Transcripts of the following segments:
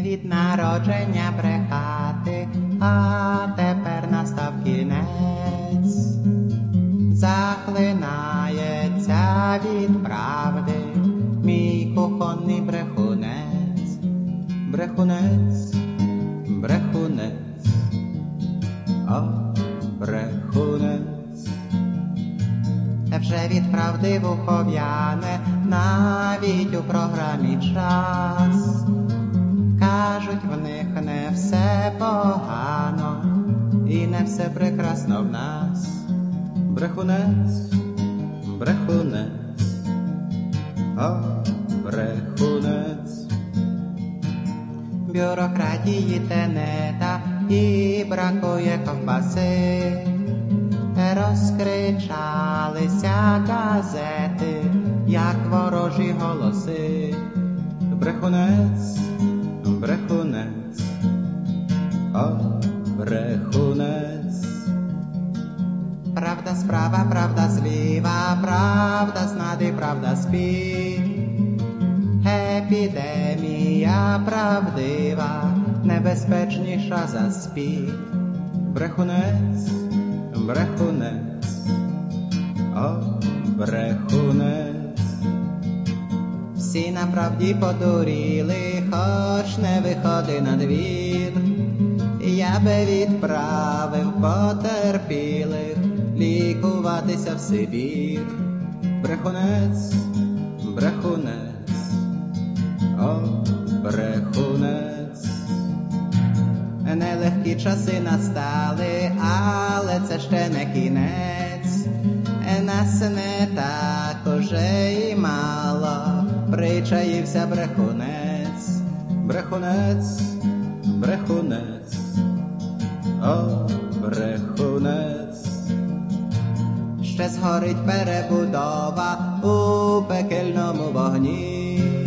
від народження брехати, а тепер настав кінець. Захлинається від правди мій кухонний брехунець. Брехунець, брехунець, о, брехунець. Вже від правди вухо в'яне, навіть у програмі «Час». Кажуть, в них не все погано, і не все прекрасно в нас. Брехунець, брехунець, о, брехунець. Бюрократії тенета і бракує ковбаси. Розкричалися газети, як ворожі голоси. Брехунець, брехунець, о, брехунець. Правда справа, правда зліва, правда знади, правда спів. Епідемія правдива, небезпечніша за спів. Брехунець, брехунець, о, брехунець. Всі на правді подуріли, хоч не виходи на двір. Я би відправив потерпілих лікуватися в Сибір. Брехунець, брехунець, о, брехунець. Нелегкі часи настали, але це ще не кінець. Нас не так уже і мало, причаївся брехунець. Брехунець, брехунець, о, брехунець. Ще згорить перебудова у пекельному вогні.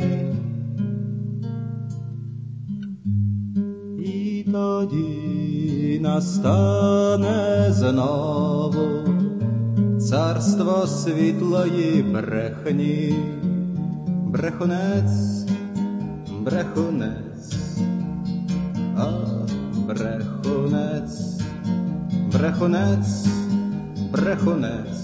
І тоді настане знову царство світлої брехні. Брехунець, брехунець, о, брехунець, брехунець, брехунець,